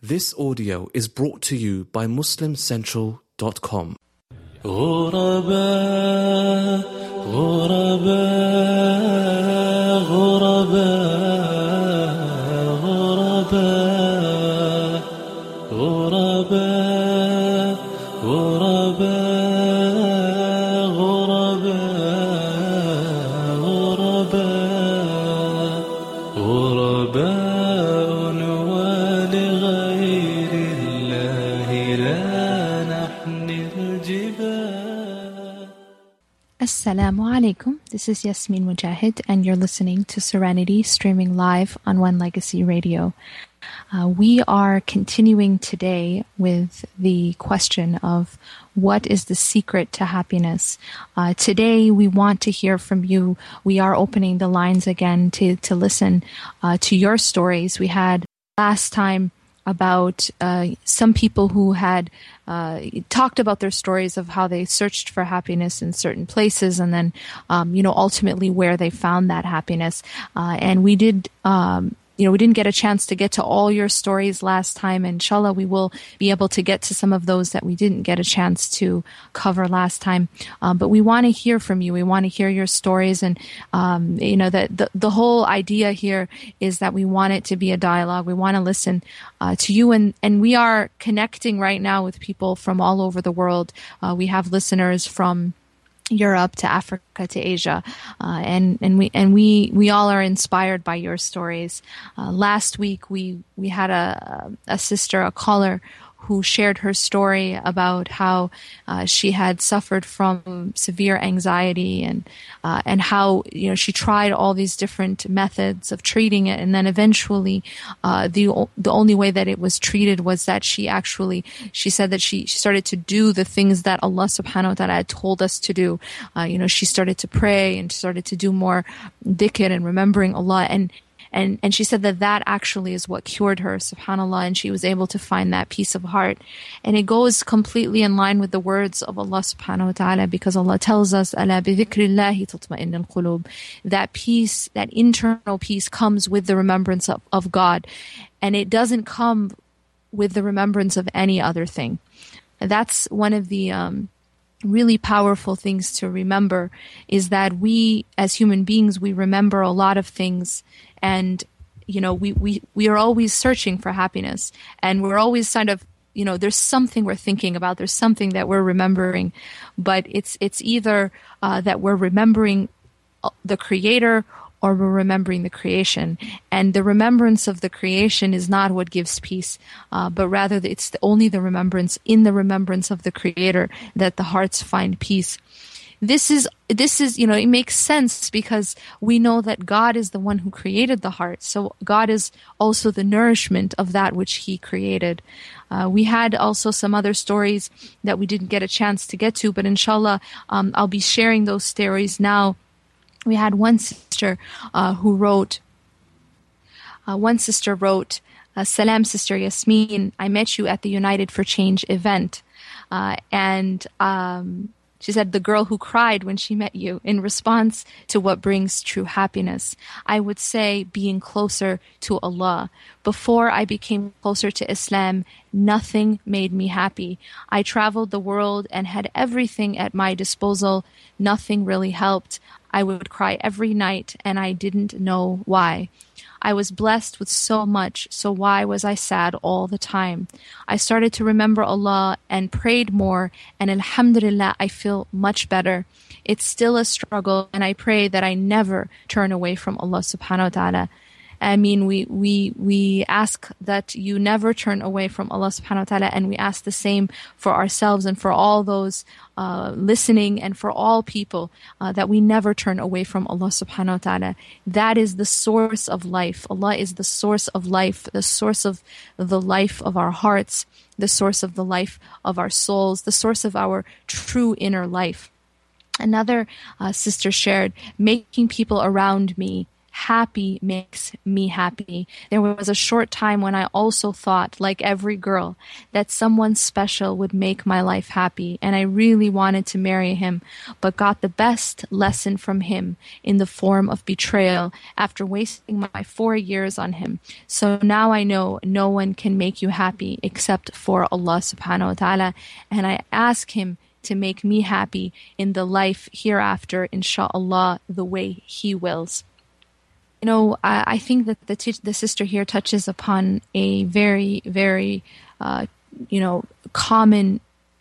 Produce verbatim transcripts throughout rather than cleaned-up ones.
This audio is brought to you by muslim central dot com. غرباء غرباء غرباء غرباء غرباء غرباء غرباء غرباء ولغير الله لا نحمل الجبال. Assalamu alaikum. This is Yasmin Mujahid, and you're listening to Serenity, streaming live on One Legacy Radio. Uh, we are continuing today with the question of what is the secret to happiness. Uh, today, we want to hear from you. We are opening the lines again to, to listen uh, to your stories. We had last time about uh, some people who had uh, talked about their stories of how they searched for happiness in certain places, and then, um, you know, ultimately where they found that happiness. Uh, and we did, um, you know, we didn't get a chance to get to all your stories last time. Inshallah, we will be able to get to some of those that we didn't get a chance to cover last time. Um, but we want to hear from you. We want to hear your stories. And, um, you know, the, the, the whole idea here is that we want it to be a dialogue. We want to listen uh, to you. And, and we are connecting right now with people from all over the world. Uh, we have listeners from Europe to Africa to Asia, uh, and and we and we we all are inspired by your stories. Uh, last week we we had a a sister, a caller, who shared her story about how uh, she had suffered from severe anxiety, and uh, and how, you know, she tried all these different methods of treating it, and then eventually uh, the the only way that it was treated was that she actually she said that she, she started to do the things that Allah subhanahu wa ta'ala had told us to do. Uh, you know, she started to pray and started to do more dhikr and remembering Allah, and And and she said that that actually is what cured her, subhanAllah, and she was able to find that peace of heart. And it goes completely in line with the words of Allah subhanahu wa ta'ala, because Allah tells us, أَلَا بِذِكْرِ اللَّهِ تَطْمَئِنُّ الْقُلُوبِ. That peace, that internal peace comes with the remembrance of, of God. And it doesn't come with the remembrance of any other thing. And that's one of the um, really powerful things to remember, is that we as human beings, we remember a lot of things. And, you know, we, we, we are always searching for happiness, and we're always kind of, you know, there's something we're thinking about, there's something that we're remembering, but it's, it's either uh, that we're remembering the Creator or we're remembering the creation. And the remembrance of the creation is not what gives peace, uh, but rather it's the, only the remembrance, in the remembrance of the Creator, that the hearts find peace. This is, this is, you know, it makes sense because we know that God is the one who created the heart. So God is also the nourishment of that which He created. Uh, we had also some other stories that we didn't get a chance to get to, but inshallah, um, I'll be sharing those stories now. We had one sister uh, who wrote, uh, one sister wrote, uh, Salam, Sister Yasmin, I met you at the United for Change event. Uh, and, um, She said, the girl who cried when she met you, in response to what brings true happiness. I would say being closer to Allah. Before I became closer to Islam, nothing made me happy. I traveled the world and had everything at my disposal. Nothing really helped. I would cry every night, and I didn't know why. I was blessed with so much, so why was I sad all the time? I started to remember Allah and prayed more, and alhamdulillah, I feel much better. It's still a struggle, and I pray that I never turn away from Allah subhanahu wa ta'ala. I mean, we, we, we ask that you never turn away from Allah subhanahu wa ta'ala, and we ask the same for ourselves and for all those uh, listening, and for all people, uh, that we never turn away from Allah subhanahu wa ta'ala. That is the source of life. Allah is the source of life, the source of the life of our hearts, the source of the life of our souls, the source of our true inner life. Another uh, sister shared, making people around me happy makes me happy. There was a short time when I also thought, like every girl, that someone special would make my life happy, and I really wanted to marry him, but got the best lesson from him in the form of betrayal after wasting my four years on him. So now I know no one can make you happy except for Allah subhanahu wa ta'ala, and I ask him to make me happy in the life hereafter, inshallah, the way he wills. You know, I, I think that the, t- the sister here touches upon a very, very, uh, you know, common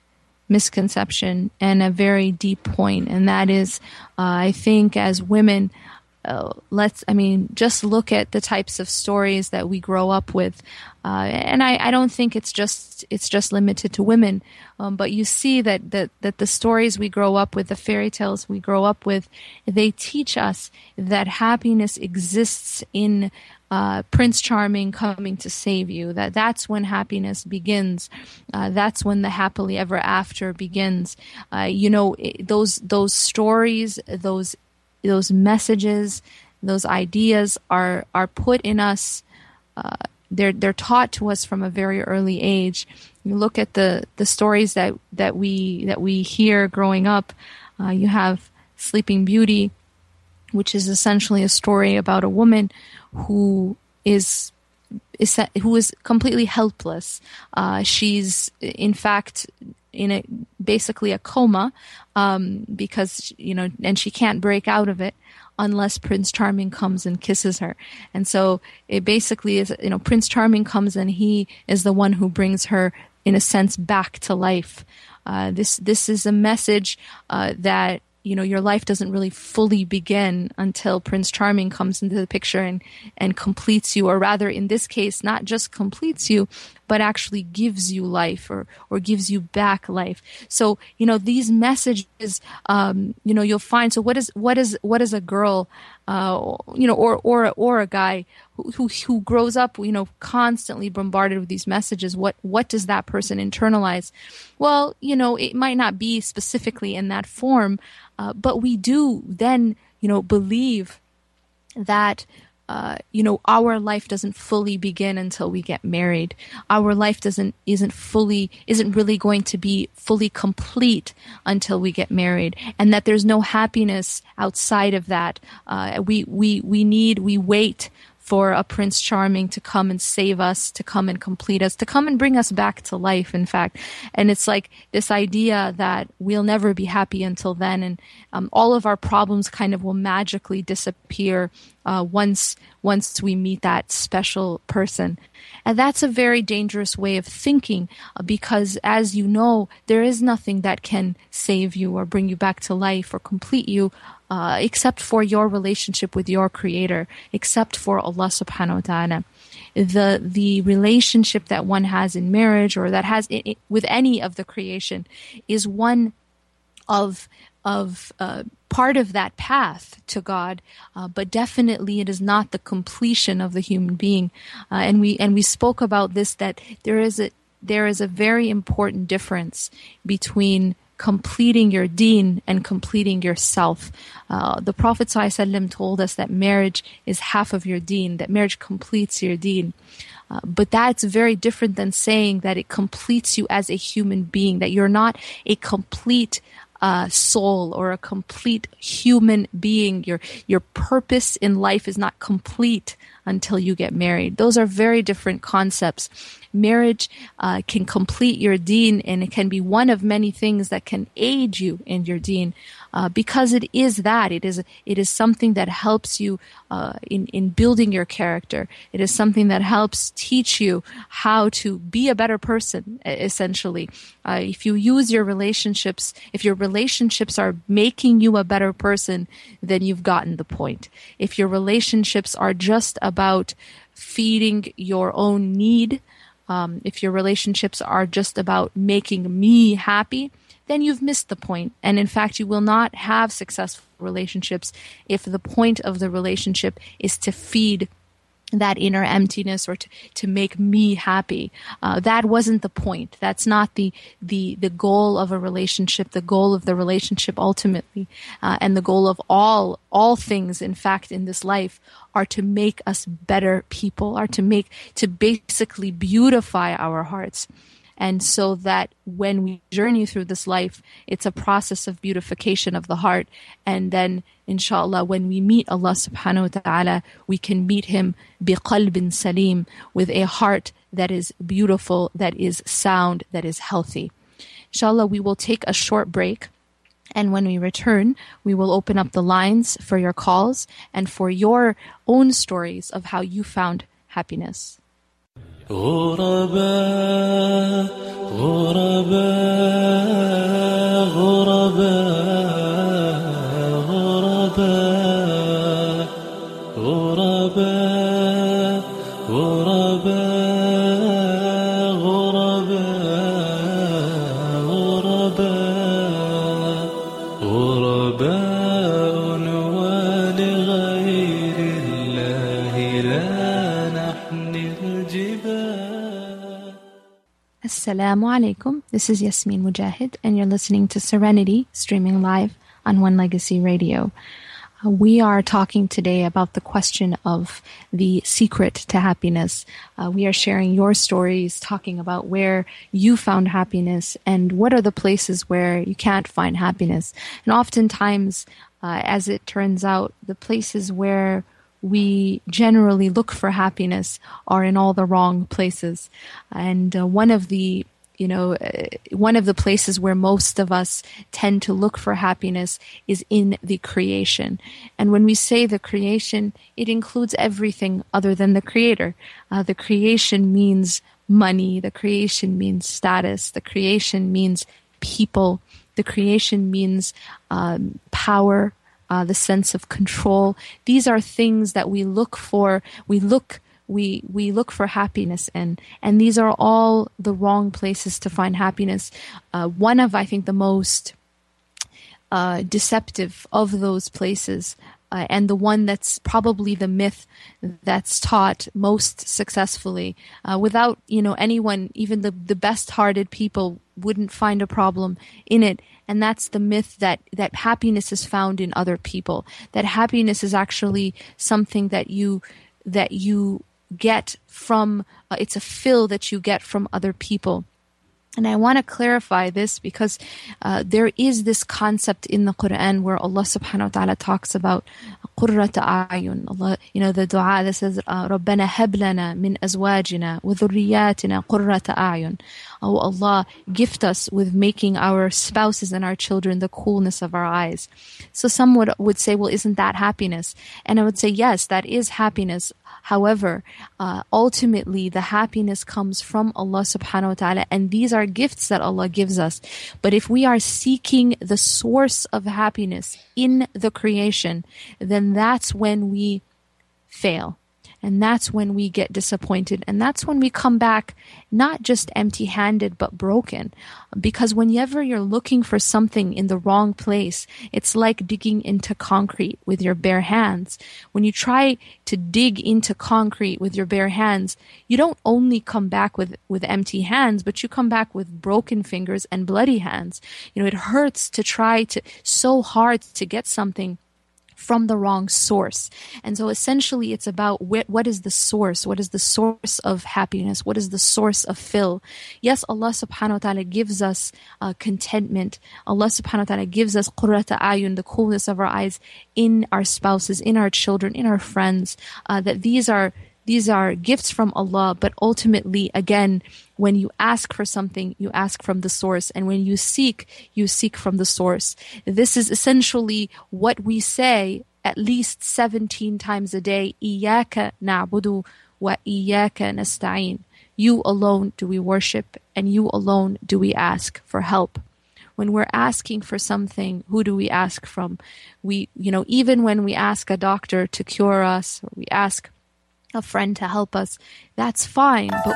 misconception and a very deep point. And that is, uh, I think as women, uh, let's, I mean, just look at the types of stories that we grow up with. Uh, and I, I don't think it's just, it's just limited to women. Um, but you see that, that, that the stories we grow up with, the fairy tales we grow up with, they teach us that happiness exists in uh, Prince Charming coming to save you, that that's when happiness begins. Uh, that's when the happily ever after begins. Uh, you know, it, those, those stories, those, those messages, those ideas are, are put in us, uh, They're they're taught to us from a very early age. You look at the, the stories that, that we that we hear growing up. Uh, you have Sleeping Beauty, which is essentially a story about a woman who is is who is completely helpless. Uh, she's in fact in a basically a coma um, because you know, and she can't break out of it unless Prince Charming comes and kisses her. And so it basically is, you know, Prince Charming comes and he is the one who brings her, in a sense, back to life. Uh, this this is a message uh, that, you know, your life doesn't really fully begin until Prince Charming comes into the picture and, and completes you, or rather, in this case, not just completes you, but actually gives you life, or, or gives you back life. So, you know, these messages, um, you know, you'll find, so what is, what is, what is a girl, uh, you know, or, or, or a guy who, who, who grows up, you know, constantly bombarded with these messages? What, what does that person internalize? Well, you know, it might not be specifically in that form, uh, but we do then, you know, believe that, Uh, you know, our life doesn't fully begin until we get married. Our life doesn't isn't fully isn't really going to be fully complete until we get married, and that there's no happiness outside of that. Uh, we we we need we wait for a Prince Charming to come and save us, to come and complete us, to come and bring us back to life, in fact. And it's like this idea that we'll never be happy until then, and um, all of our problems kind of will magically disappear uh, once once we meet that special person. And that's a very dangerous way of thinking, uh, because, as you know, there is nothing that can save you or bring you back to life or complete you Uh, except for your relationship with your Creator, except for Allah subhanahu wa ta'ala. The the relationship that one has in marriage, or that has it, it, with any of the creation, is one of of uh, part of that path to God, uh, but definitely it is not the completion of the human being. Uh, and we and we spoke about this, that there is a there is a very important difference between completing your deen and completing yourself. Uh, the Prophet ﷺ told us that marriage is half of your deen, that marriage completes your deen. Uh, but that's very different than saying that it completes you as a human being, that you're not a complete uh, soul or a complete human being. Your, your purpose in life is not complete until you get married. Those are very different concepts. Marriage uh, can complete your deen, and it can be one of many things that can aid you in your deen, uh, because it is that. It is it is something that helps you uh, in, in building your character. It is something that helps teach you how to be a better person, essentially. Uh, if you use your relationships, if your relationships are making you a better person, then you've gotten the point. If your relationships are just about feeding your own need, Um, if your relationships are just about making me happy, then you've missed the point. And in fact, you will not have successful relationships if the point of the relationship is to feed that inner emptiness or to, to make me happy. Uh, that wasn't the point. That's not the, the, the goal of a relationship, the goal of the relationship ultimately, uh, and the goal of all, all things, in fact, in this life are to make us better people, are to make, to basically beautify our hearts. And so that when we journey through this life, it's a process of beautification of the heart. And then, inshallah, when we meet Allah subhanahu wa ta'ala, we can meet Him biqalbin salim, with a heart that is beautiful, that is sound, that is healthy. Inshallah, we will take a short break. And when we return, we will open up the lines for your calls and for your own stories of how you found happiness. غرباء غرباء غرباء غرباء غرباء غرباء غرباء غرباء ولغير الله لا نحمل الجبال. Assalamu alaikum. This is Yasmin Mujahid, and you're listening to Serenity, streaming live on One Legacy Radio. Uh, we are talking today about the question of the secret to happiness. Uh, we are sharing your stories, talking about where you found happiness and what are the places where you can't find happiness. And oftentimes, uh, as it turns out, the places where we generally look for happiness are in all the wrong places. And uh, one of the, you know, uh, one of the places where most of us tend to look for happiness is in the creation. And when we say the creation, it includes everything other than the creator. Uh, the creation means money. The creation means status. The creation means people. The creation means um, power. Uh, the sense of control. These are things that we look for. We look, we we look for happiness in, and these are all the wrong places to find happiness. Uh, one of, I think, the most uh, deceptive of those places, uh, and the one that's probably the myth that's taught most successfully, uh, without you know anyone, even the the best-hearted people wouldn't find a problem in it. And that's the myth that, that happiness is found in other people, that happiness is actually something that you, that you get from, uh, it's a fill that you get from other people. And I want to clarify this because uh, there is this concept in the Quran where Allah subhanahu wa ta'ala talks about qurrata a'yun. Allah, you know, the dua that says, رَبَّنَا هَبْ لَنَا مِنْ أَزْوَاجِنَا وَذُرِّيَّاتِنَا قُرَّةَ أَعْيُنٍ. Oh Allah, gift us with making our spouses and our children the coolness of our eyes. So some would, would say, well, isn't that happiness? And I would say, yes, that is happiness. However, uh, ultimately, the happiness comes from Allah subhanahu wa ta'ala, and these are gifts that Allah gives us. But if we are seeking the source of happiness in the creation, then that's when we fail. And that's when we get disappointed. And that's when we come back not just empty-handed, but broken. Because whenever you're looking for something in the wrong place, it's like digging into concrete with your bare hands. When you try to dig into concrete with your bare hands, you don't only come back with, with empty hands, but you come back with broken fingers and bloody hands. You know, it hurts to try to, so hard to get something from the wrong source. And so essentially it's about wh- what is the source? What is the source of happiness? What is the source of fill? Yes, Allah subhanahu wa ta'ala gives us uh, contentment. Allah subhanahu wa ta'ala gives us qurrata ayun, the coolness of our eyes, in our spouses, in our children, in our friends, uh, that these are These are gifts from Allah, but ultimately, again, when you ask for something, you ask from the source. And when you seek, you seek from the source. This is essentially what we say at least seventeen times a day. إِيَّاكَ نَعْبُدُ وَإِيَّاكَ نَسْتَعِينُ. You alone do we worship, and you alone do we ask for help. When we're asking for something, who do we ask from? We, you know, even when we ask a doctor to cure us, or we ask a friend to help us, that's fine, but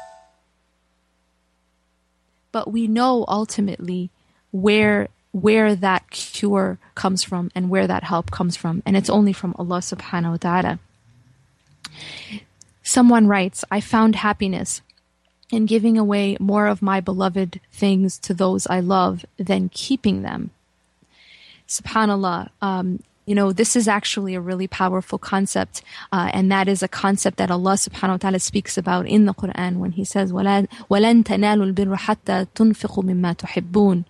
but we know ultimately where where that cure comes from and where that help comes from, and it's only from Allah subhanahu wa ta'ala. Someone writes, I found happiness in giving away more of my beloved things to those I love than keeping them. SubhanAllah, um, you know, this is actually a really powerful concept, uh, and that is a concept that Allah subhanahu wa ta'ala speaks about in the Quran when He says, وَلَن تَنَالُوا الْبِرَّ حَتَّى تُنْفِقُوا مِمَّا تُحِبُّونَ,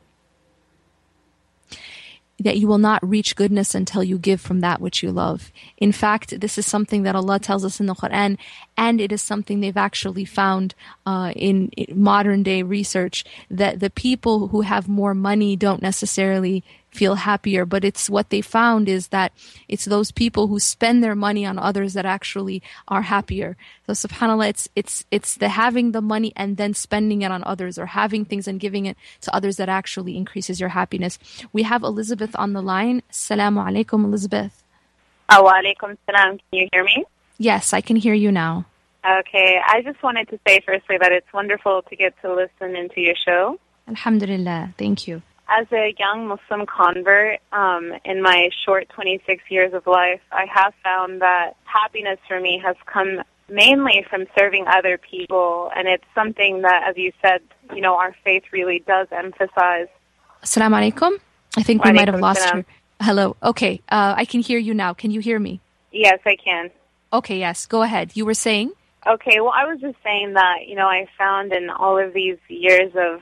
that you will not reach goodness until you give from that which you love. In fact, this is something that Allah tells us in the Quran, and it is something they've actually found uh, in, in modern day research, that the people who have more money don't necessarily feel happier, but it's what they found is that it's those people who spend their money on others that actually are happier. So subhanAllah, it's it's it's the having the money and then spending it on others, or having things and giving it to others, that actually increases your happiness. We have Elizabeth on the line. Assalamu alaikum, Elizabeth. Oh, wa alaikum salam. Can you hear me? Yes, I can hear you now. Okay, I just wanted to say firstly that it's wonderful to get to listen into your show. Alhamdulillah, thank you. As a young Muslim convert, um, in my short twenty-six years of life, I have found that happiness for me has come mainly from serving other people, and it's something that, as you said, you know, our faith really does emphasize. Assalamu alaikum. I think we might have lost her. Hello. Okay, uh, I can hear you now. Can you hear me? Yes, I can. Okay, yes. Go ahead. You were saying? Okay, well, I was just saying that, you know, I found in all of these years of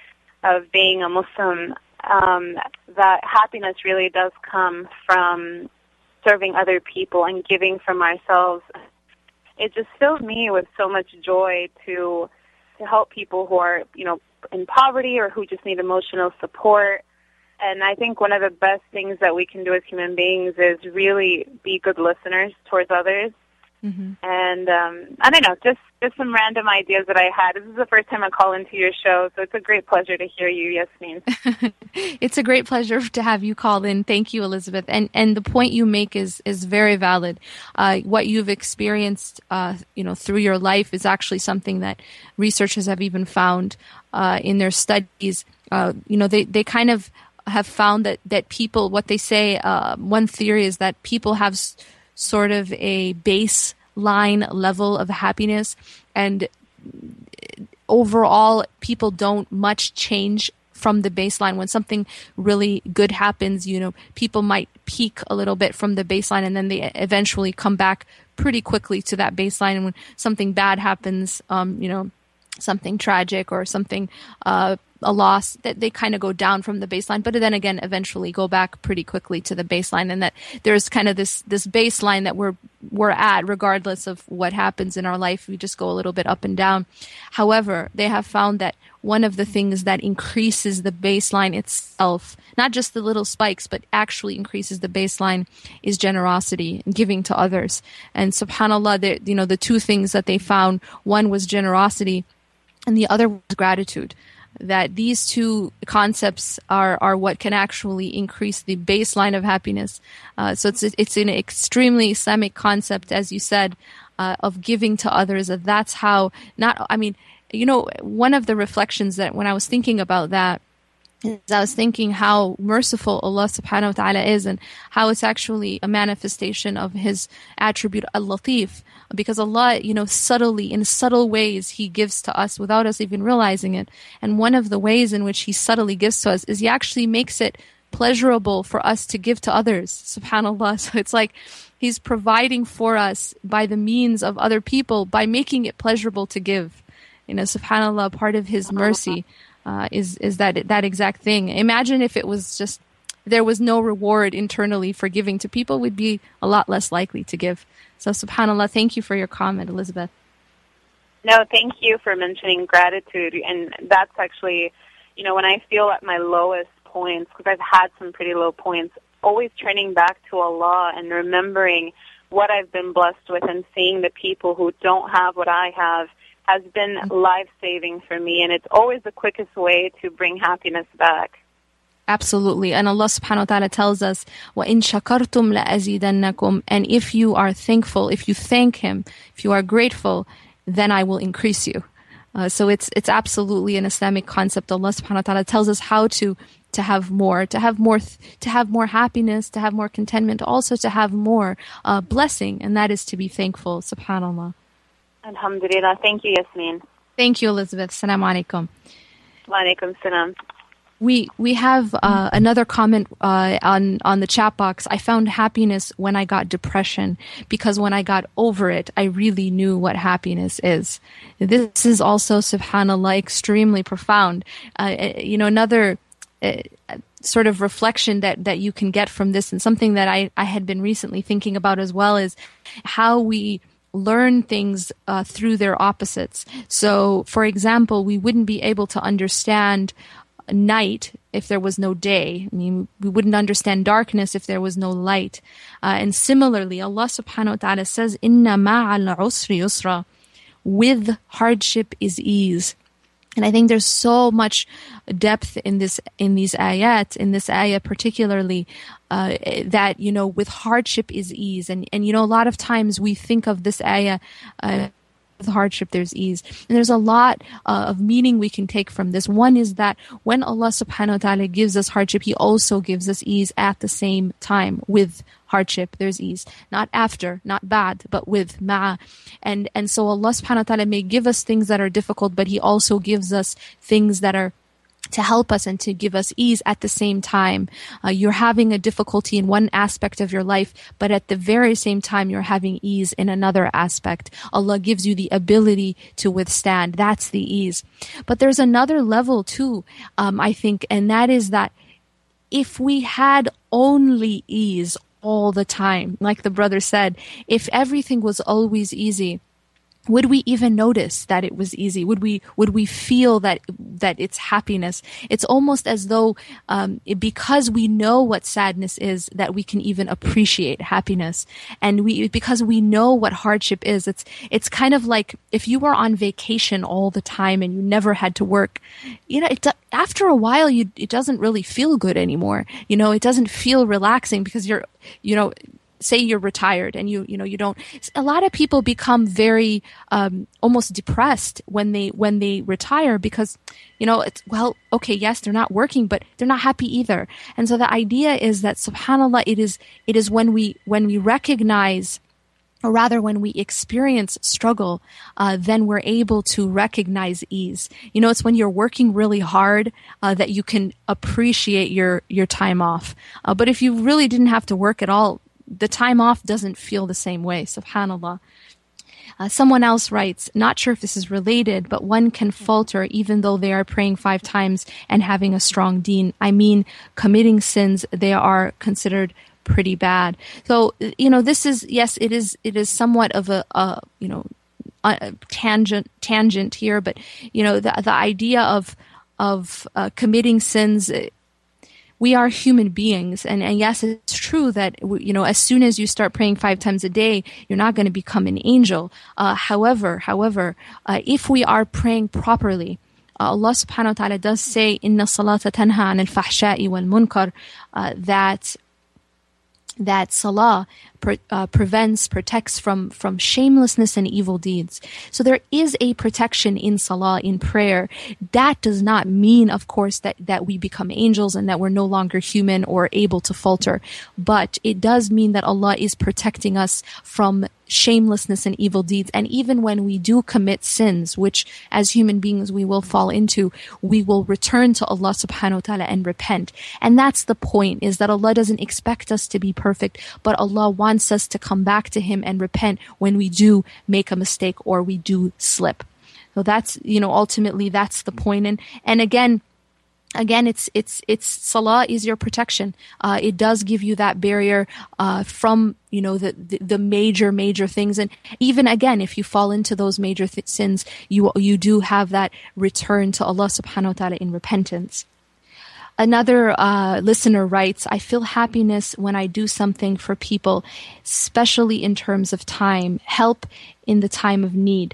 of being a Muslim, um, that happiness really does come from serving other people and giving from ourselves. It just fills me with so much joy to to help people who are, you know, in poverty or who just need emotional support. And I think one of the best things that we can do as human beings is really be good listeners towards others. Mm-hmm. And um, I don't know, just, just some random ideas that I had. This is the first time I call into your show, so it's a great pleasure to hear you, Yasmin. It's a great pleasure to have you call in. Thank you, Elizabeth. And and the point you make is is very valid. Uh, what you've experienced, uh, you know, through your life is actually something that researchers have even found uh, in their studies. Uh, you know, they they kind of have found that that people, what they say, uh, one theory is that people have s- sort of a baseline level of happiness, and overall people don't much change from the baseline. When something really good happens, you know, people might peak a little bit from the baseline, and then they eventually come back pretty quickly to that baseline. And when something bad happens, um, you know, something tragic or something, uh, a loss, that they kind of go down from the baseline, but then again, eventually go back pretty quickly to the baseline. And that there's kind of this, this baseline that we're, we're at regardless of what happens in our life. We just go a little bit up and down. However, they have found that one of the things that increases the baseline itself, not just the little spikes, but actually increases the baseline, is generosity and giving to others. And subhanAllah, the, you know, the two things that they found, one was generosity and the other was gratitude. That these two concepts are, are what can actually increase the baseline of happiness. Uh, so it's it's an extremely Islamic concept, as you said, uh, of giving to others. That that's how, not, I mean, you know, one of the reflections that when I was thinking about that, is I was thinking how merciful Allah subhanahu wa ta'ala is, and how it's actually a manifestation of His attribute Al-Latif. Because Allah, you know, subtly, in subtle ways, He gives to us without us even realizing it. And one of the ways in which He subtly gives to us is He actually makes it pleasurable for us to give to others. SubhanAllah. So it's like He's providing for us by the means of other people, by making it pleasurable to give. You know, SubhanAllah, part of His mercy uh, is is that that exact thing. Imagine if it was just, there was no reward internally for giving to people, we'd be a lot less likely to give. So subhanAllah, thank you for your comment, Elizabeth. No, thank you for mentioning gratitude. And that's actually, you know, when I feel at my lowest points, because I've had some pretty low points, always turning back to Allah and remembering what I've been blessed with and seeing the people who don't have what I have has been life-saving for me. And it's always the quickest way to bring happiness back. Absolutely. And Allah subhanahu wa ta'ala tells us, وَإِن شَكَرْتُمْ لَأَزِيدَنَّكُمْ, and if you are thankful, if you thank Him, if you are grateful, then I will increase you. Uh, so it's it's absolutely an Islamic concept. Allah subhanahu wa ta'ala tells us how to to have more, to have more, th- to have more happiness, to have more contentment, also to have more uh, blessing, and that is to be thankful. Subhanallah. Alhamdulillah. Thank you, Yasmin. Thank you, Elizabeth. Assalamu alaikum. Wa alaikum salam. We we have uh, another comment uh, on on the chat box. I found happiness when I got depression, because when I got over it, I really knew what happiness is. This is also, subhanallah, extremely profound. Uh, you know, another uh, sort of reflection that, that you can get from this, and something that I, I had been recently thinking about as well, is how we learn things uh, through their opposites. So, for example, we wouldn't be able to understand night if there was no day. I mean, we wouldn't understand darkness if there was no light. Uh, and similarly, Allah subhanahu wa ta'ala says, Inna ma'al usri yusra. With hardship is ease. And I think there's so much depth in this, in these ayat, in this ayah particularly, uh, that, you know, with hardship is ease. And, and, you know, a lot of times we think of this ayah, uh, with hardship there's ease. And there's a lot uh, of meaning we can take from this. One is that when Allah subhanahu wa ta'ala gives us hardship, He also gives us ease at the same time. With hardship there's ease. Not after, not bad, but with ma'a. And and so Allah subhanahu wa ta'ala may give us things that are difficult, but He also gives us things that are to help us and to give us ease at the same time. Uh, you're having a difficulty in one aspect of your life, but at the very same time, you're having ease in another aspect. Allah gives you the ability to withstand. That's the ease. But there's another level too, um, I think, and that is that if we had only ease all the time, like the brother said, if everything was always easy, would we even notice that it was easy? Would we would we feel that that it's happiness? It's almost as though um, it, because we know what sadness is, that we can even appreciate happiness. And we because we know what hardship is, it's it's kind of like if you were on vacation all the time and you never had to work. You know, it, after a while, you it doesn't really feel good anymore. You know, it doesn't feel relaxing because you're, you know. Say you're retired and you, you know, you don't, a lot of people become very, um, almost depressed when they, when they retire because, you know, it's, well, okay, yes, they're not working, but they're not happy either. And so the idea is that, subhanAllah, it is, it is when we, when we recognize, or rather when we experience struggle, uh, then we're able to recognize ease. You know, it's when you're working really hard, uh, that you can appreciate your, your time off. Uh, but if you really didn't have to work at all, the time off doesn't feel the same way, subhanAllah. Uh, someone else writes, not sure if this is related, but one can falter even though they are praying five times and having a strong deen. I mean, committing sins, they are considered pretty bad. So, you know, this is, yes, it is, it is somewhat of a, a you know, a tangent, tangent here, but, you know, the, the idea of, of uh, committing sins, we are human beings, and, and yes, it's true that, you know, as soon as you start praying five times a day, you're not going to become an angel. Uh, however, however, uh, if we are praying properly, uh, Allah subhanahu wa ta'ala does say, "Inna salata tanha anil fahsha'i wal munkar," uh, that that salah pre- uh, prevents, protects from, from shamelessness and evil deeds. So there is a protection in salah, in prayer. That does not mean, of course, that, that we become angels and that we're no longer human or able to falter. But it does mean that Allah is protecting us from shamelessness and evil deeds. And even when we do commit sins, which as human beings we will fall into, we will return to Allah subhanahu wa ta'ala and repent. And that's the point, is that Allah doesn't expect us to be perfect, but Allah wants us to come back to Him and repent when we do make a mistake or we do slip. So that's, you know, ultimately that's the point. And, and again, Again, it's it's it's salah is your protection. Uh, it does give you that barrier uh, from, you know, the, the the major major things, and even again, if you fall into those major th- sins, you you do have that return to Allah subhanahu wa ta'ala in repentance. Another uh, listener writes, "I feel happiness when I do something for people, especially in terms of time, help in the time of need.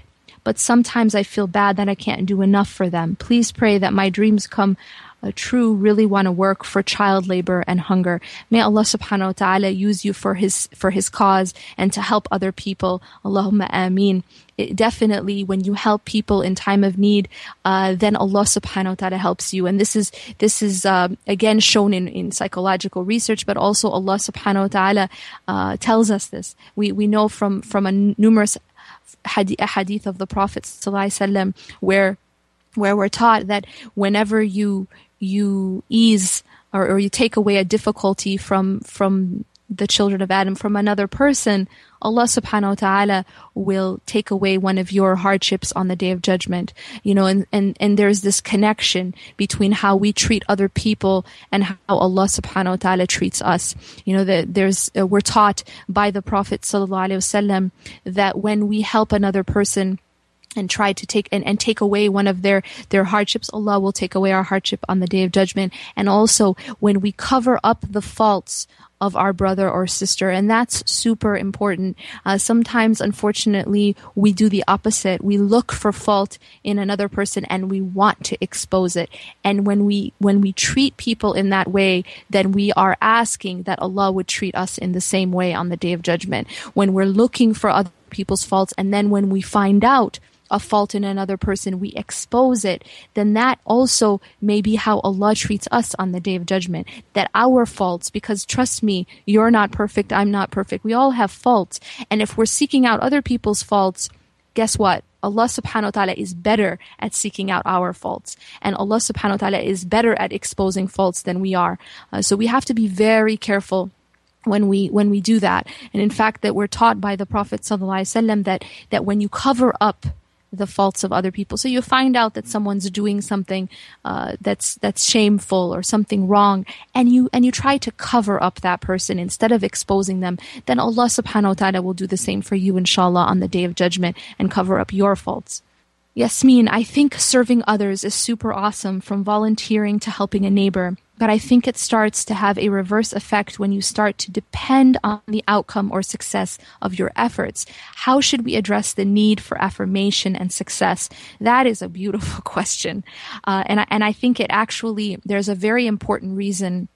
but sometimes I feel bad that I can't do enough for them. Please pray that my dreams come uh, true, really want to work for child labor and hunger. May Allah subhanahu wa ta'ala use you for his for his cause and to help other people. Allahumma ameen. It definitely, when you help people in time of need, uh, then Allah subhanahu wa ta'ala helps you. And this is, this is, uh, again shown in, in psychological research, but also Allah subhanahu wa ta'ala, uh, tells us this. We, we know from, from a numerous hadith, hadith of the Prophet sallallahu alaihi wasallam where, where we're taught that whenever you, you ease or, or you take away a difficulty from, from the children of Adam, from another person, Allah subhanahu wa ta'ala will take away one of your hardships on the Day of Judgment. You know, and, and, and there's this connection between how we treat other people and how Allah subhanahu wa ta'ala treats us. You know, that there's, uh, we're taught by the Prophet sallallahu alaihi wasallam that when we help another person and try to take and, and take away one of their, their hardships, Allah will take away our hardship on the Day of Judgment. And also when we cover up the faults of our brother or sister, and that's super important. Uh, sometimes, unfortunately, we do the opposite. We look for fault in another person and we want to expose it. And when we when we treat people in that way, then we are asking that Allah would treat us in the same way on the Day of Judgment. When we're looking for other people's faults, and then when we find out a fault in another person, we expose it, then that also may be how Allah treats us on the Day of Judgment. That our faults, because trust me, you're not perfect, I'm not perfect, we all have faults. And if we're seeking out other people's faults, guess what? Allah subhanahu wa ta'ala is better at seeking out our faults. And Allah subhanahu wa ta'ala is better at exposing faults than we are. Uh, so we have to be very careful when we when we do that. And in fact, that we're taught by the Prophet sallallahu alaihi wasallam that that when you cover up the faults of other people, so you find out that someone's doing something uh, that's that's shameful or something wrong, and you and you try to cover up that person instead of exposing them, then Allah subhanahu wa ta'ala will do the same for you, inshallah, on the Day of Judgment and cover up your faults. Yasmin, I think serving others is super awesome, from volunteering to helping a neighbor. But I think it starts to have a reverse effect when you start to depend on the outcome or success of your efforts. How should we address the need for affirmation and success? That is a beautiful question. Uh, and, I, and I think it actually, there's a very important reason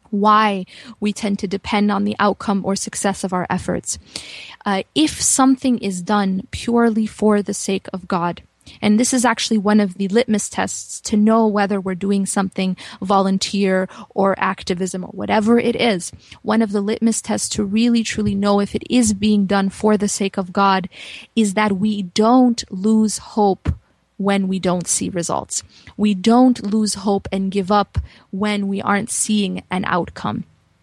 why we tend to depend on the outcome or success of our efforts. Uh, if something is done purely for the sake of God, and this is actually one of the litmus tests to know whether we're doing something volunteer or activism or whatever it is. One of the litmus tests to really truly know if it is being done for the sake of God is that we don't lose hope when we don't see results. We don't lose hope and give up when we aren't seeing an outcome.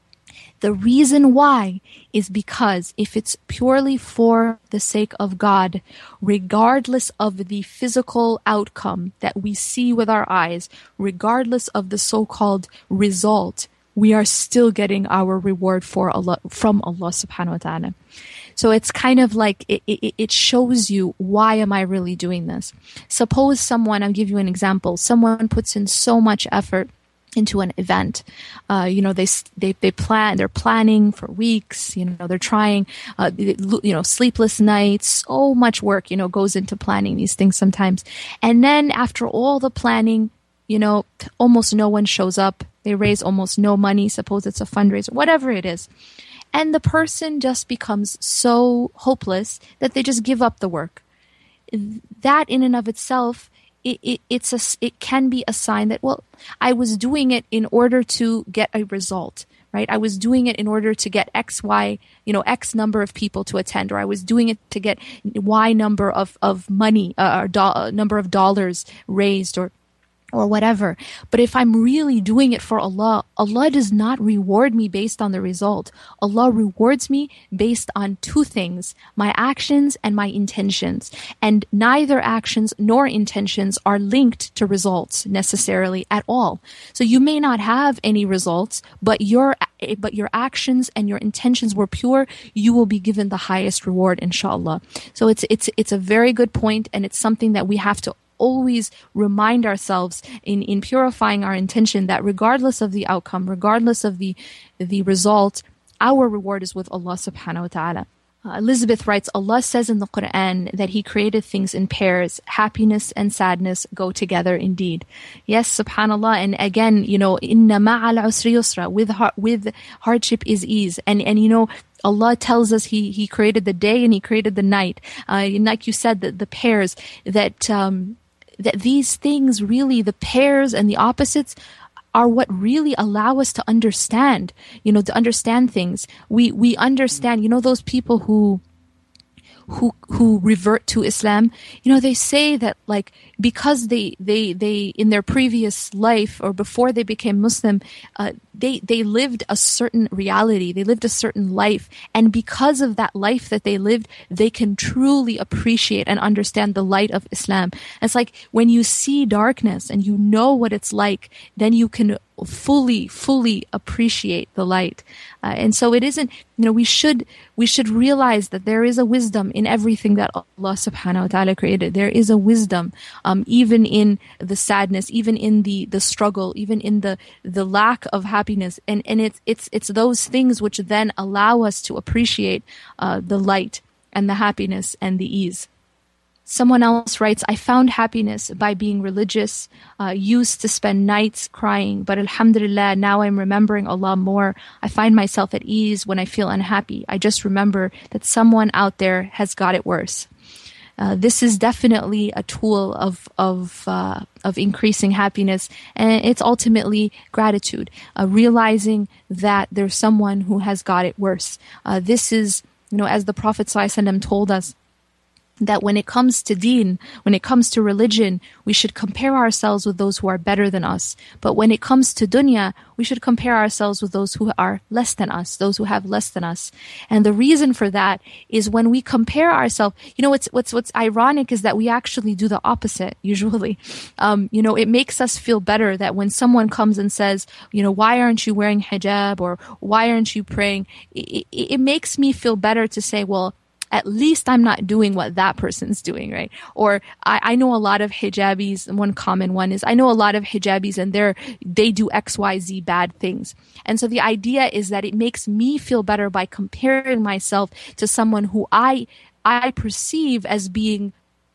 The reason why is because if it's purely for the sake of God, regardless of the physical outcome that we see with our eyes, regardless of the so-called result, we are still getting our reward for Allah, from Allah subhanahu wa ta'ala. So it's kind of like, it, it, it shows you, why am I really doing this? Suppose someone, I'll give you an example, someone puts in so much effort into an event. Uh, you know, they, they, they plan, they're planning for weeks, you know, they're trying, uh, you know, sleepless nights, so much work, you know, goes into planning these things sometimes. And then after all the planning, you know, almost no one shows up. They raise almost no money. Suppose it's a fundraiser, whatever it is. And the person just becomes so hopeless that they just give up the work. That in and of itself, It, it, it's a, it can be a sign that, well, I was doing it in order to get a result, right? I was doing it in order to get X, Y, you know, X number of people to attend, or I was doing it to get Y number of, of money, uh, or do, number of dollars raised, or or whatever. But if I'm really doing it for Allah, Allah does not reward me based on the result. Allah rewards me based on two things, my actions and my intentions. And neither actions nor intentions are linked to results necessarily at all. So you may not have any results, but your but your actions and your intentions were pure, you will be given the highest reward, inshallah. So it's it's it's a very good point, and it's something that we have to always remind ourselves in, in purifying our intention, that regardless of the outcome, regardless of the the result, our reward is with Allah subhanahu wa ta'ala. Uh, Elizabeth writes, Allah says in the Quran that He created things in pairs. Happiness and sadness go together indeed. Yes, subhanAllah. And again, you know, inna ma'al usri yusra. With, with hardship is ease. And, and you know, Allah tells us He, He created the day and He created the night. Uh, and like you said, the, the pairs, that, um, that these things really, the pairs and the opposites, are what really allow us to understand, you know, to understand things. We, we understand, you know, those people who, who, who revert to Islam, you know, they say that like, because they, they, they, in their previous life or before they became Muslim, uh, they, they lived a certain reality. They lived a certain life. And because of that life that they lived, they can truly appreciate and understand the light of Islam. And it's like when you see darkness and you know what it's like, then you can fully, fully appreciate the light. Uh, and so it isn't, you know, we should, we should realize that there is a wisdom in everything that Allah subhanahu wa ta'ala created. There is a wisdom, um, even in the sadness, even in the, the struggle, even in the, the lack of happiness. And, and it's, it's, it's those things which then allow us to appreciate, uh, the light and the happiness and the ease. Someone else writes, I found happiness by being religious, uh, used to spend nights crying, but alhamdulillah, now I'm remembering Allah more. I find myself at ease when I feel unhappy. I just remember that someone out there has got it worse. Uh, this is definitely a tool of of uh, of increasing happiness, and it's ultimately gratitude, uh, realizing that there's someone who has got it worse. Uh, this is, you know, as the Prophet ﷺ told us, that when it comes to deen, when it comes to religion, we should compare ourselves with those who are better than us. But when it comes to dunya, we should compare ourselves with those who are less than us, those who have less than us. And the reason for that is when we compare ourselves, you know, what's, what's, what's ironic is that we actually do the opposite, usually. Um, you know, it makes us feel better that when someone comes and says, you know, why aren't you wearing hijab, or why aren't you praying? It, it, it makes me feel better to say, well, at least I'm not doing what that person's doing, right? Or I, I know a lot of hijabis, and one common one is I know a lot of hijabis and they're, they do X, Y, Z bad things. And so the idea is that it makes me feel better by comparing myself to someone who I, I perceive as being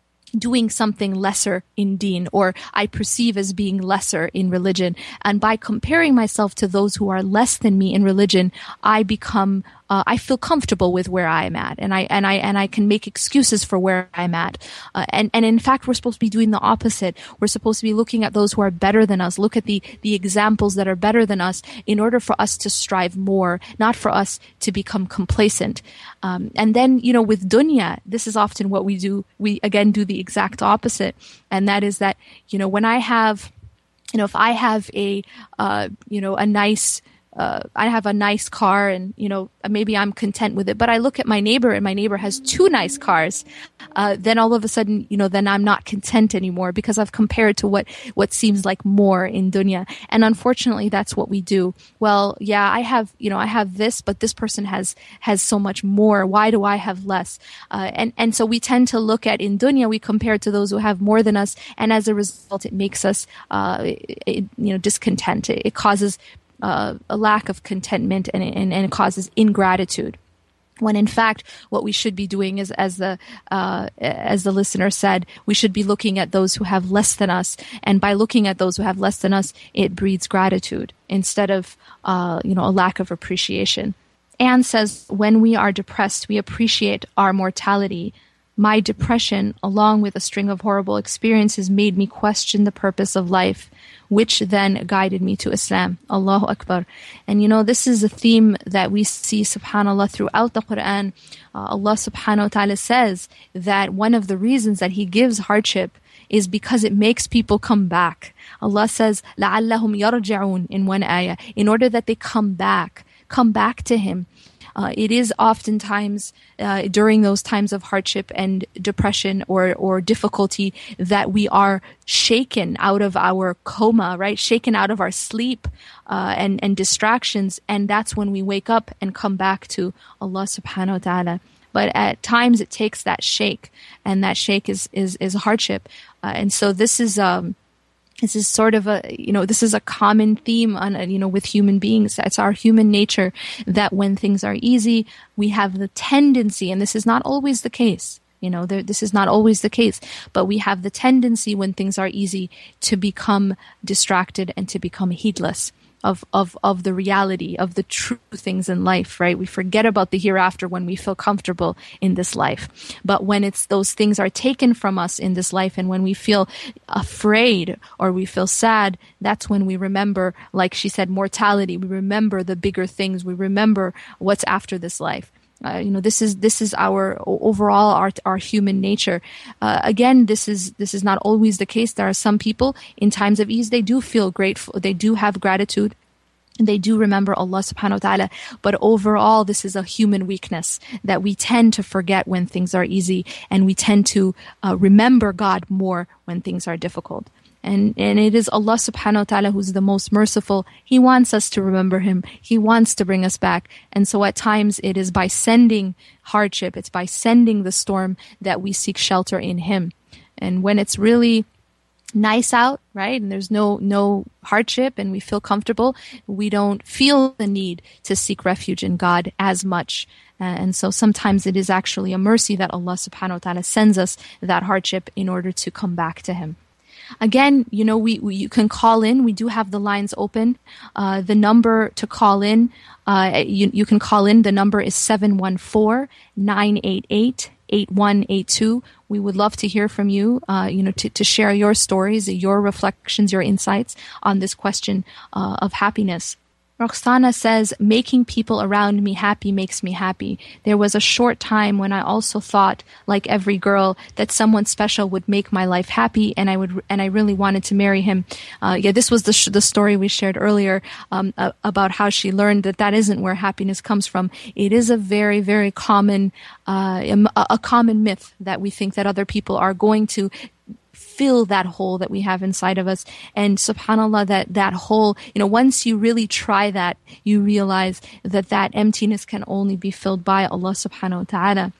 doing something lesser in deen, or I perceive as being lesser in religion. And by comparing myself to those who are less than me in religion, I become, uh, I feel comfortable with where I am at, and I and I and I can make excuses for where I'm at. Uh, and and in fact, we're supposed to be doing the opposite. We're supposed to be looking at those who are better than us. Look at the the examples that are better than us, in order for us to strive more, not for us to become complacent. Um, and then, you know, with dunya, this is often what we do. We again do the exact opposite, and that is that, you know, when I have, you know, if I have a, uh, you know, a nice, uh, I have a nice car, and, you know, maybe I'm content with it, but I look at my neighbor and my neighbor has two nice cars, uh, then all of a sudden, you know, then I'm not content anymore, because I've compared to what, what seems like more in dunya. And unfortunately, that's what we do. Well, yeah, I have, you know, I have this, but this person has, has so much more. Why do I have less? Uh, and, and so we tend to look at, in dunya, we compare to those who have more than us. And as a result, it makes us, uh, it, you know, discontent. It, it causes Uh, a lack of contentment, and, and, and it causes ingratitude. When in fact, what we should be doing is, as the uh, as the listener said, we should be looking at those who have less than us, and by looking at those who have less than us, it breeds gratitude instead of uh, you know a lack of appreciation. Anne says, when we are depressed, we appreciate our mortality. My depression, along with a string of horrible experiences, made me question the purpose of life, which then guided me to Islam. Allahu Akbar. And you know, this is a theme that we see, subhanAllah, throughout the Quran. Uh, Allah subhanahu wa ta'ala says that one of the reasons that He gives hardship is because it makes people come back. Allah says, لَعَلَّهُمْ يَرْجِعُونَ in one ayah, in order that they come back, come back to Him. Uh, it is oftentimes uh, during those times of hardship and depression or or difficulty that we are shaken out of our coma, right? Shaken out of our sleep uh, and and distractions, and that's when we wake up and come back to Allah subhanahu wa ta'ala. But at times it takes that shake, and that shake is is is hardship, uh, and so this is um This is sort of a, you know, this is a common theme on, you know, with human beings. It's our human nature that when things are easy, we have the tendency, and this is not always the case, you know, there, this is not always the case, but we have the tendency when things are easy to become distracted and to become heedless of, of, of the reality, of the true things in life, right? We forget about the hereafter when we feel comfortable in this life. But when it's those things are taken from us in this life, and when we feel afraid or we feel sad, that's when we remember, like she said, mortality. We remember the bigger things. We remember what's after this life. Uh, you know, this is this is our overall our our human nature. Uh, again, this is this is not always the case. There are some people in times of ease, they do feel grateful, they do have gratitude, and they do remember Allah subhanahu wa ta'ala. But overall, this is a human weakness that we tend to forget when things are easy, and we tend to uh, remember God more when things are difficult. And and it is Allah subhanahu wa ta'ala who's the most merciful. He wants us to remember Him. He wants to bring us back. And so at times it is by sending hardship, it's by sending the storm that we seek shelter in Him. And when it's really nice out, right, and there's no no hardship and we feel comfortable, we don't feel the need to seek refuge in God as much. Uh, and so sometimes it is actually a mercy that Allah subhanahu wa ta'ala sends us that hardship in order to come back to Him. Again, you know, we, we you can call in. We do have the lines open. Uh, the number to call in, uh, you, you can call in. The number is seven one four, nine eight eight, eight one eight two. We would love to hear from you, uh, you know, to, to share your stories, your reflections, your insights on this question uh, of happiness. Roxana says, making people around me happy makes me happy. There was a short time when I also thought, like every girl, that someone special would make my life happy, and I would, and I really wanted to marry him. Uh, yeah, this was the sh- the story we shared earlier um, uh, about how she learned that that isn't where happiness comes from. It is a very, very common, uh, a, a common myth that we think that other people are going to fill that hole that we have inside of us. And subhanAllah, that, that hole, you know, once you really try that, you realize that that emptiness can only be filled by Allah subhanahu wa ta'ala.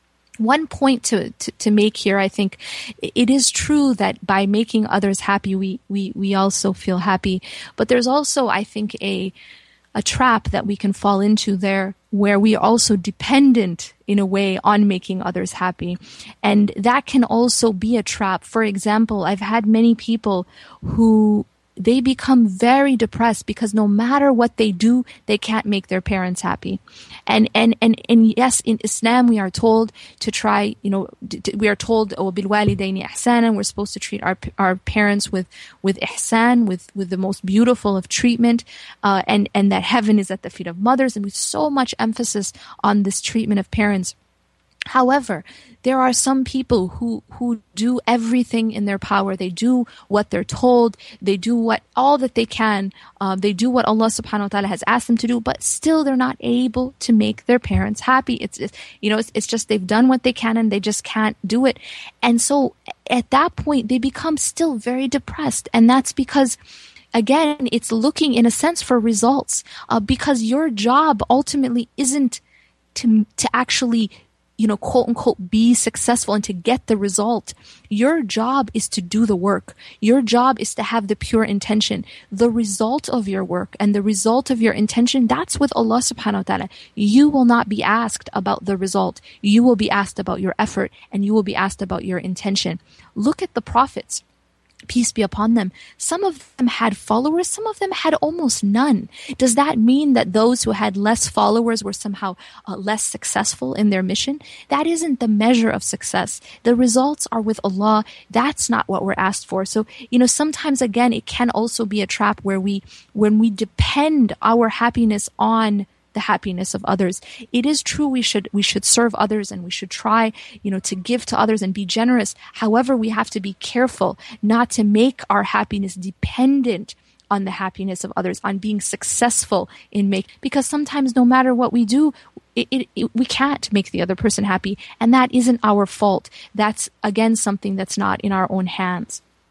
One point to, to, to make here, I think, it is true that by making others happy, we, we, we also feel happy. But there's also, I think, a, a trap that we can fall into there, where we are also dependent in a way on making others happy. And that can also be a trap. For example, I've had many people who they become very depressed because no matter what they do, they can't make their parents happy. And and and, and yes, in Islam we are told to try, you know, to, we are told, oh, bil walidayni ihsanan, we're supposed to treat our our parents with with ihsan, with with the most beautiful of treatment, uh, and and that heaven is at the feet of mothers, and with so much emphasis on this treatment of parents. However, there are some people who, who do everything in their power. They do what they're told. They do what all that they can. Uh, they do what Allah subhanahu wa ta'ala has asked them to do, but still they're not able to make their parents happy. It's, it's you know, it's, it's just they've done what they can and they just can't do it. And so at that point, they become still very depressed. And that's because, again, it's looking in a sense for results, uh, because your job ultimately isn't to to actually, you know, quote unquote, be successful and to get the result. Your job is to do the work. Your job is to have the pure intention. The result of your work and the result of your intention, that's with Allah subhanahu wa ta'ala. You will not be asked about the result. You will be asked about your effort, and you will be asked about your intention. Look at the prophets, peace be upon them. Some of them had followers, some of them had almost none. Does that mean that those who had less followers were somehow uh, less successful in their mission? That isn't the measure of success. The results are with Allah. That's not what we're asked for. So, you know, sometimes again, it can also be a trap where we, when we depend our happiness on the happiness of others. It is true we should we should serve others, and we should try, you know, to give to others and be generous. However, we have to be careful not to make our happiness dependent on the happiness of others, on being successful in make, because sometimes no matter what we do, it, it, it, we can't make the other person happy, and that isn't our fault. That's again something that's not in our own hands.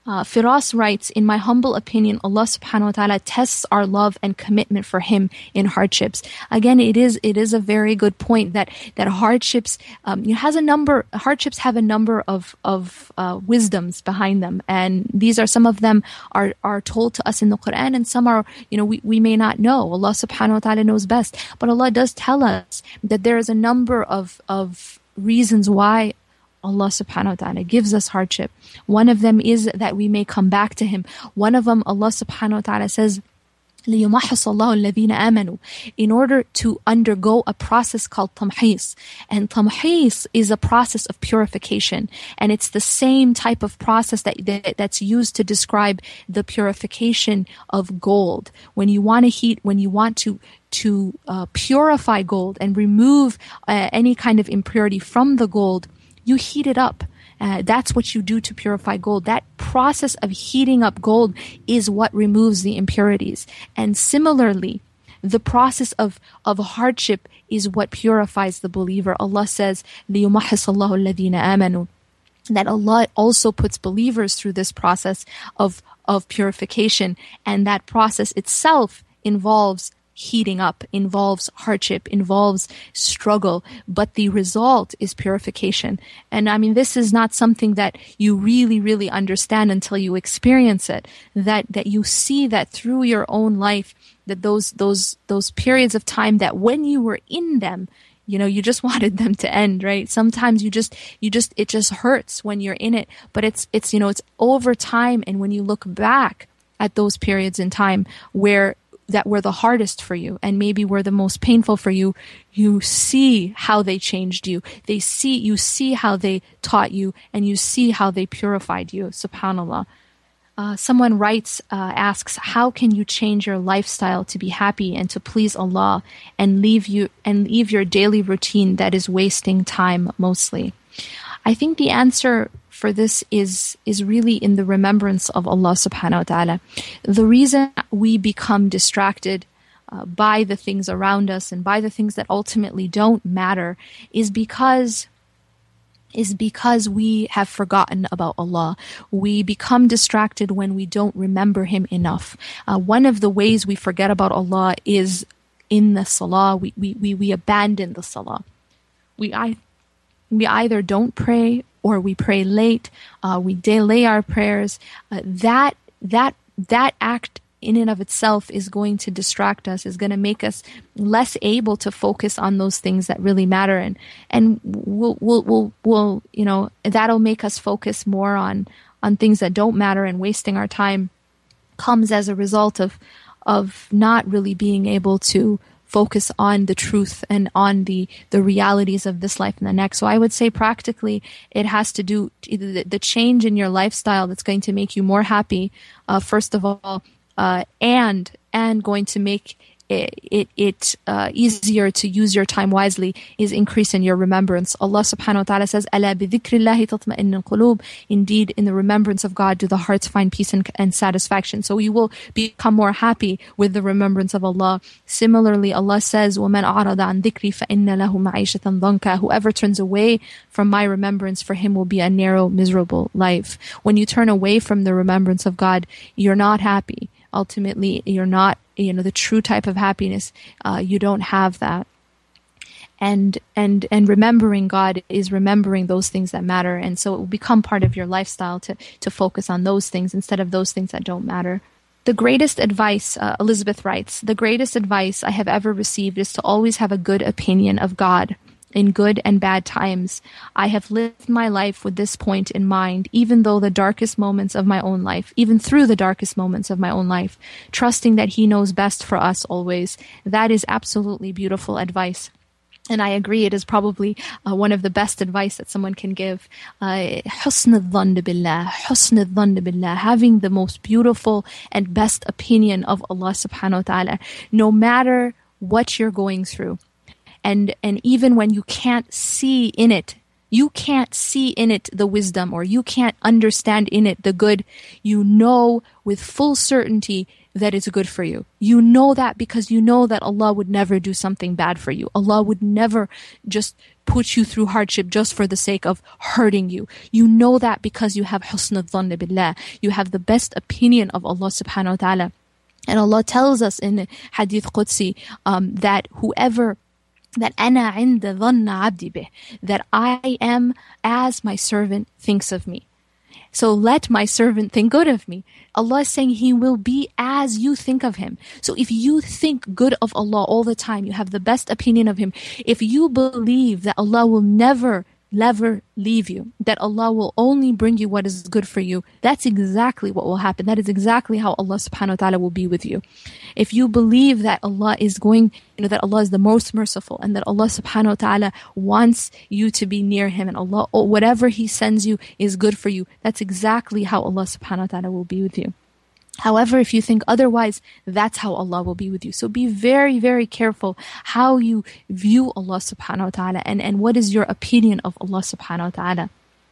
Uh, Firas writes, in my humble opinion, Allah subhanahu wa ta'ala tests our love and commitment for Him in hardships. Again, it is it is a very good point that that hardships um, you know, has a number hardships have a number of of uh, wisdoms behind them, and these are some of them are are told to us in the Quran, and some are you know we, we may not know. Allah subhanahu wa ta'ala knows best, but Allah does tell us that there is a number of of reasons why Allah subhanahu wa ta'ala gives us hardship. One of them is that we may come back to Him. One of them, Allah subhanahu wa ta'ala says, لِيُمَحِّصَ اللَّهُ الَّذِينَ آمَنُوا, in order to undergo a process called tamhis. And tamhis is a process of purification. And it's the same type of process that, that that's used to describe the purification of gold. When you want to heat, when you want to to uh, purify gold and remove uh, any kind of impurity from the gold, you heat it up. Uh, that's what you do to purify gold. That process of heating up gold is what removes the impurities. And similarly, the process of, of hardship is what purifies the believer. Allah says, لِيُمَحِّصَ اللَّهُ الَّذِينَ آمَنُوا, that Allah also puts believers through this process of, of purification. And that process itself involves heating up, involves hardship, involves struggle, but the result is purification. And I mean, this is not something that you really, really understand until you experience it, that, that you see that through your own life, that those, those, those periods of time that when you were in them, you know, you just wanted them to end, right? Sometimes you just, you just, it just hurts when you're in it, but it's, it's, you know, it's over time. And when you look back at those periods in time where that were the hardest for you and maybe were the most painful for you, you see how they changed you. They see, you see how they taught you, and you see how they purified you. SubhanAllah. Uh, someone writes, uh, asks, how can you change your lifestyle to be happy and to please Allah and leave you and leave your daily routine that is wasting time mostly? I think the answer for this is is really in the remembrance of Allah subhanahu wa ta'ala. The reason we become distracted uh, by the things around us and by the things that ultimately don't matter is because is because we have forgotten about Allah. We become distracted when we don't remember Him enough. Uh, one of the ways we forget about Allah is in the salah. We we we, we abandon the salah. We I we either don't pray or we pray late, uh, we delay our prayers. Uh, that that that act in and of itself is going to distract us, is going to make us less able to focus on those things that really matter, and and we'll we'll we'll, we'll you know that'll make us focus more on on things that don't matter, and wasting our time comes as a result of of not really being able to focus on the truth and on the, the realities of this life and the next. So I would say practically it has to do the, the change in your lifestyle that's going to make you more happy, uh, first of all, uh, and and going to make it, it, it uh, easier to use your time wisely is increase in your remembrance. Allah subhanahu wa ta'ala says, أَلَا بِذِكْرِ اللَّهِ تَطْمَئِنُّ الْقُلُوبِ, indeed, in the remembrance of God do the hearts find peace and, and satisfaction. So you will become more happy with the remembrance of Allah. Similarly, Allah says, وَمَنْ أَعْرَضَ عَنْ ذِكْرِ فَإِنَّ لَهُ مَعِيشَةً ضَنْكَ, whoever turns away from my remembrance, for him will be a narrow, miserable life. When you turn away from the remembrance of God, you're not happy. Ultimately, you're not, you know, the true type of happiness. Uh, you don't have that. And and and remembering God is remembering those things that matter. And so it will become part of your lifestyle to, to focus on those things instead of those things that don't matter. The greatest advice, uh, Elizabeth writes, the greatest advice I have ever received is to always have a good opinion of God in good and bad times. I have lived my life with this point in mind, even though the darkest moments of my own life, even through the darkest moments of my own life, trusting that He knows best for us always. That is absolutely beautiful advice. And I agree, it is probably uh, one of the best advice that someone can give. حُسْنُ الظَّنِّ بِاللَّهِ حُسْنُ الظَّنِّ بِاللَّهِ, having the most beautiful and best opinion of Allah subhanahu wa ta'ala, no matter what you're going through. And and even when you can't see in it, you can't see in it the wisdom, or you can't understand in it the good, you know with full certainty that it's good for you. You know that because you know that Allah would never do something bad for you. Allah would never just put you through hardship just for the sake of hurting you. You know that because you have husn al-dhann billah. You have the best opinion of Allah subhanahu wa ta'ala. And Allah tells us in Hadith Qudsi um, that whoever that ana inda dhanna abdi bih, that I am as my servant thinks of me. So let my servant think good of me. Allah is saying He will be as you think of Him. So if you think good of Allah all the time, you have the best opinion of Him, if you believe that Allah will never never leave you, that Allah will only bring you what is good for you, that's exactly what will happen. That is exactly how Allah subhanahu wa ta'ala will be with you. If you believe that Allah is going, you know, that Allah is the most merciful and that Allah subhanahu wa ta'ala wants you to be near Him and Allah, or whatever He sends you is good for you, that's exactly how Allah subhanahu wa ta'ala will be with you. However, if you think otherwise, that's how Allah will be with you. So be very, very careful how you view Allah subhanahu wa ta'ala and, and what is your opinion of Allah subhanahu wa ta'ala.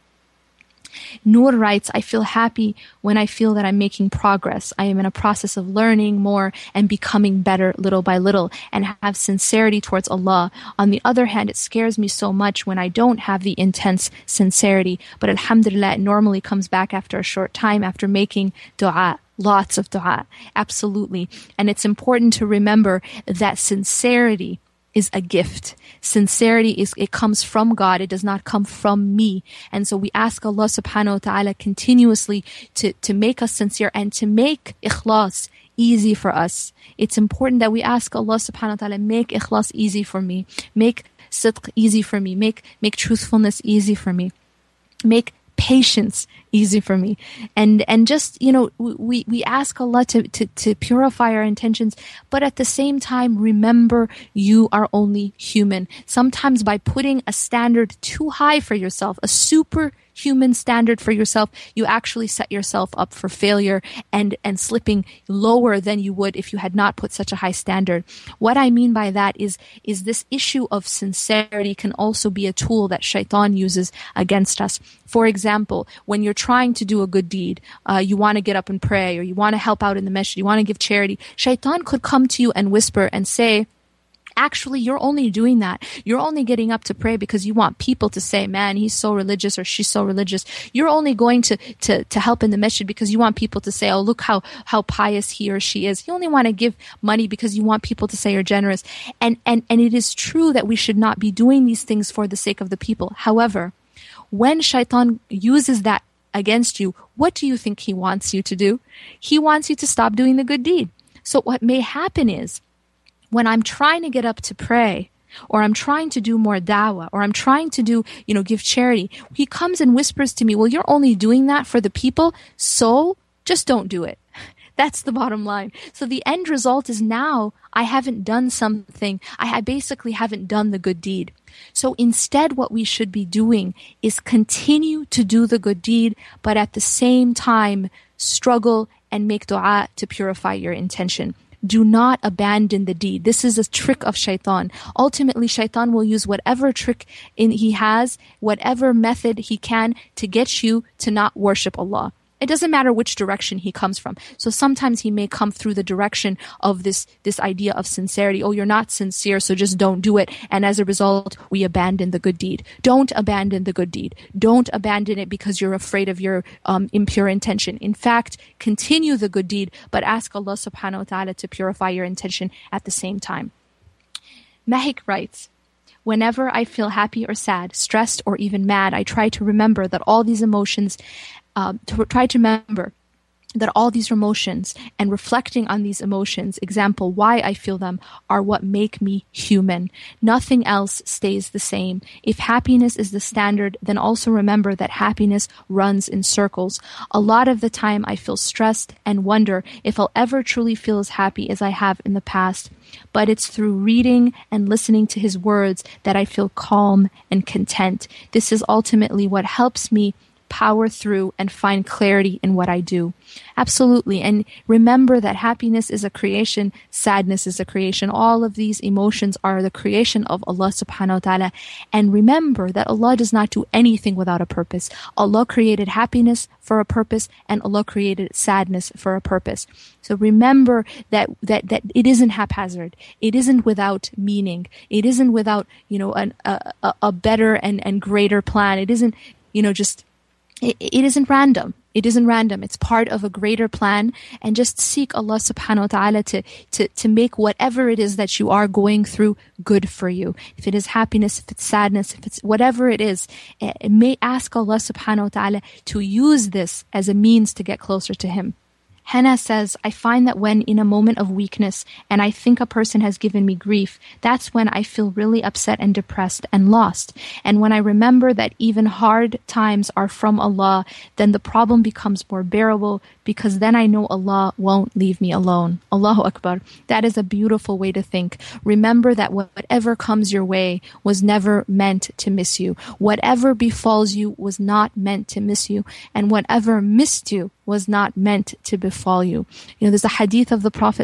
Noor writes, I feel happy when I feel that I'm making progress. I am in a process of learning more and becoming better little by little and have sincerity towards Allah. On the other hand, it scares me so much when I don't have the intense sincerity. But alhamdulillah, it normally comes back after a short time after making dua. Lots of dua. Absolutely. And it's important to remember that sincerity is a gift. Sincerity is, it comes from God. It does not come from me. And so we ask Allah subhanahu wa ta'ala continuously to, to make us sincere and to make ikhlas easy for us. It's important that we ask Allah subhanahu wa ta'ala, make ikhlas easy for me. Make sidq easy for me. Make, make truthfulness easy for me. Make patience easy for me. And and just, you know, we, we ask Allah to, to, to purify our intentions, but at the same time, remember you are only human. Sometimes by putting a standard too high for yourself, a superhuman standard for yourself, you actually set yourself up for failure and, and slipping lower than you would if you had not put such a high standard. What I mean by that is, is this issue of sincerity can also be a tool that shaitan uses against us. For example, when you're trying to do a good deed, uh, you want to get up and pray, or you want to help out in the masjid, you want to give charity, shaitan could come to you and whisper and say, actually, you're only doing that. You're only getting up to pray because you want people to say, man, he's so religious or she's so religious. You're only going to, to, to help in the masjid because you want people to say, oh, look how, how pious he or she is. You only want to give money because you want people to say you're generous. And, and, and it is true that we should not be doing these things for the sake of the people. However, when shaitan uses that against you, what do you think he wants you to do? He wants you to stop doing the good deed. So what may happen is, when I'm trying to get up to pray, or I'm trying to do more da'wah, or I'm trying to do, you know, give charity, he comes and whispers to me, well, you're only doing that for the people, so just don't do it. That's the bottom line. So the end result is now I haven't done something. I, I basically haven't done the good deed. So instead, what we should be doing is continue to do the good deed, but at the same time, struggle and make dua to purify your intention. Do not abandon the deed. This is a trick of shaitan. Ultimately, shaitan will use whatever trick in he has, whatever method he can to get you to not worship Allah. It doesn't matter which direction he comes from. So sometimes he may come through the direction of this, this idea of sincerity. Oh, you're not sincere, so just don't do it. And as a result, we abandon the good deed. Don't abandon the good deed. Don't abandon it because you're afraid of your um, impure intention. In fact, continue the good deed, but ask Allah subhanahu wa ta'ala to purify your intention at the same time. Mahik writes, whenever I feel happy or sad, stressed or even mad, I try to remember that all these emotions Uh, to try to remember that all these emotions and reflecting on these emotions, example, why I feel them, are what make me human. Nothing else stays the same. If happiness is the standard, then also remember that happiness runs in circles. A lot of the time I feel stressed and wonder if I'll ever truly feel as happy as I have in the past. But it's through reading and listening to His words that I feel calm and content. This is ultimately what helps me power through and find clarity in what I do. Absolutely. And remember that happiness is a creation, sadness is a creation. All of these emotions are the creation of Allah subhanahu wa ta'ala. And remember that Allah does not do anything without a purpose. Allah created happiness for a purpose, and Allah created sadness for a purpose. So remember that, that, that it isn't haphazard. It isn't without meaning. It isn't without, you know, an, a, a, a better and, and greater plan. It isn't, you know, just, it, it isn't random. It isn't random. It's part of a greater plan, and just seek Allah subhanahu wa ta'ala to, to, to make whatever it is that you are going through good for you. If it is happiness, if it's sadness, if it's whatever it is, it may ask Allah subhanahu wa ta'ala to use this as a means to get closer to Him. Hannah says, I find that when in a moment of weakness and I think a person has given me grief, that's when I feel really upset and depressed and lost. And when I remember that even hard times are from Allah, then the problem becomes more bearable, because then I know Allah won't leave me alone. Allahu Akbar. That is a beautiful way to think. Remember that whatever comes your way was never meant to miss you. Whatever befalls you was not meant to miss you. And whatever missed you was not meant to befall you. You know, there's a hadith of the Prophet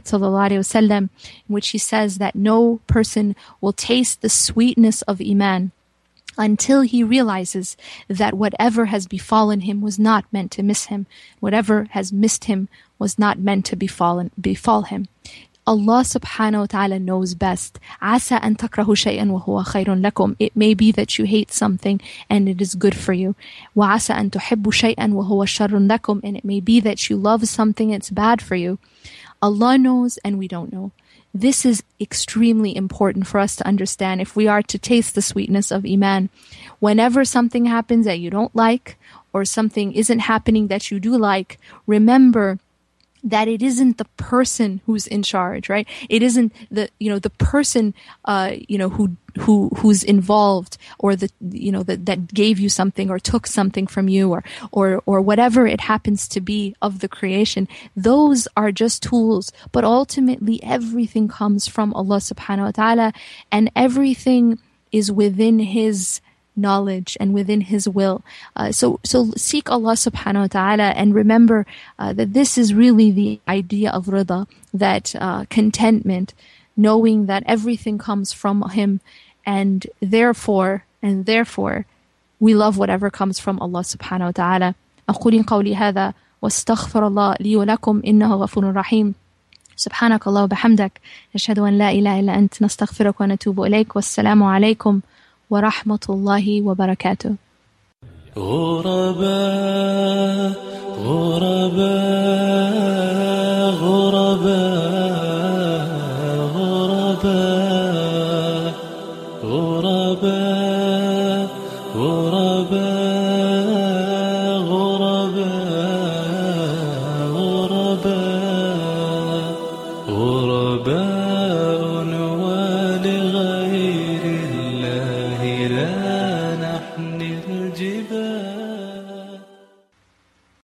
ﷺ in which he says that no person will taste the sweetness of Iman until he realizes that whatever has befallen him was not meant to miss him. Whatever has missed him was not meant to befall, befall him. Allah subhanahu wa ta'ala knows best. عَسَىٰ أَن تَكْرَهُ شَيْئًا وَهُوَ خَيْرٌ لَكُمْ. It may be that you hate something and it is good for you. وَعَسَىٰ أَن تُحِبُّ شَيْئًا وَهُوَ شَرٌ لَكُمْ. And it may be that you love something and it's bad for you. Allah knows and we don't know. This is extremely important for us to understand if we are to taste the sweetness of Iman. Whenever something happens that you don't like, or something isn't happening that you do like, remember that it isn't the person who's in charge, right? It isn't the, you know, the person, uh, you know, who, who, who's involved, or the, you know, that, that gave you something or took something from you, or, or, or whatever it happens to be of the creation. Those are just tools, but ultimately everything comes from Allah subhanahu wa ta'ala, and everything is within His knowledge and within His will. Uh, so, so seek Allah subhanahu wa ta'ala, and remember uh, that this is really the idea of rida, that uh, contentment, knowing that everything comes from Him, and therefore, and therefore, we love whatever comes from Allah subhanahu wa ta'ala. أقول قولي هذا واستغفر الله لي ولكم إنه غفور رحيم. سبحانك الله وبحمدك نشهد أن لا إله إلا أنت نستغفرك ونتوب إليك والسلام عليكم ورحمة الله وبركاته. غرباء غرباء غرباء غرباء غرباء غرباء